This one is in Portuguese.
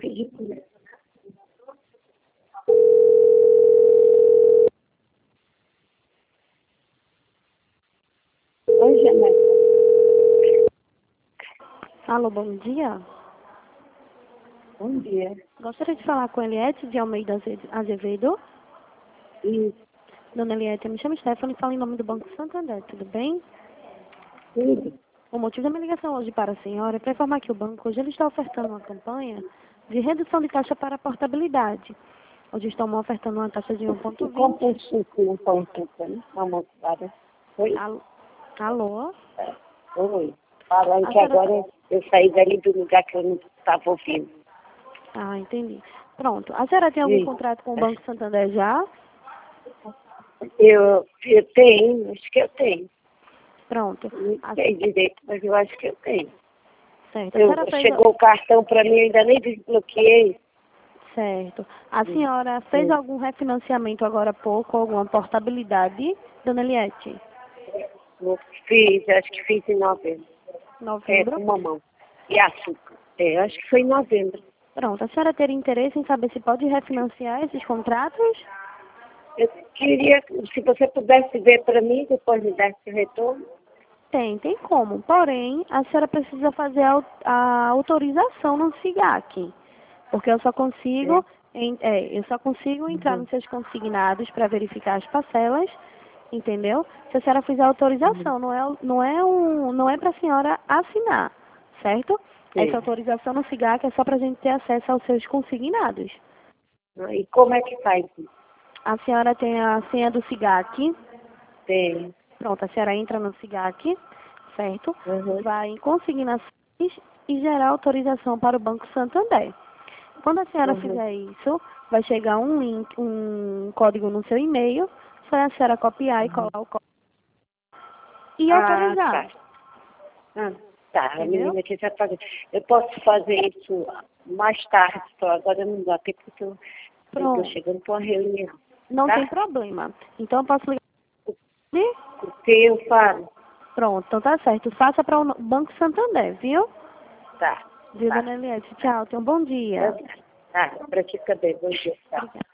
ridículo. Oi, Janete. Alô, bom dia. Bom dia. Gostaria de falar com a Eliette de Almeida Azevedo. Isso, Dona Eliette, eu me chamo Stephanie e falo em nome do Banco Santander, tudo bem? tudo. O motivo da minha ligação hoje para a senhora é para informar que o banco hoje ele está ofertando uma campanha de redução de taxa para a portabilidade. Hoje estamos ofertando uma taxa de 1,20. Compra um suco no pão né? Uma moçada. Oi? Alô? Oi. Falando A que senhora... agora eu saí dali do lugar que eu não estava ouvindo. Ah, entendi. Pronto. A senhora tem algum Sim. contrato com o Banco Santander já? Eu tenho, acho que eu tenho. Pronto. Não sei direito, mas eu acho que eu tenho. Certo. A senhora fez... Chegou o cartão para mim, ainda nem desbloqueei. Certo. A senhora fez Sim. algum refinanciamento agora há pouco, alguma portabilidade, dona Eliette? Eu fiz, acho que fiz em novembro. Novembro? Com mamão. E açúcar. Acho que foi em novembro. Pronto. A senhora teria interesse em saber se pode refinanciar esses contratos? Eu queria, se você pudesse ver para mim, depois me desse retorno. Tem como. Porém, a senhora precisa fazer a autorização no SIGAC. Porque eu só consigo, eu só consigo entrar nos seus consignados para verificar as parcelas, entendeu? Se a senhora fizer a autorização, não é para a senhora assinar, certo? Sim. Essa autorização no SIGAC é só para a gente ter acesso aos seus consignados. E como é que faz isso? A senhora tem a senha do SIGAC. Tem. Pronto, a senhora entra no SIGAC, certo? Uhum. Vai em consignações e gerar autorização para o Banco Santander. Quando a senhora fizer isso, vai chegar um link, um código no seu e-mail, só a senhora copiar e colar o código e autorizar. Tá. A Entendeu? menina aqui já pagou. Eu posso fazer isso mais tarde, só agora não dá tempo porque eu estou Pronto, chegando para uma reunião. não Tá? tem problema. Então eu posso ligar. O que eu falo? Pronto, então tá certo. Faça para o Banco Santander, viu? Tá. Viu, Tá. dona Eliette? Tchau, tenha um bom dia. Tá. Para ti também. Bom dia. Tá. Obrigada.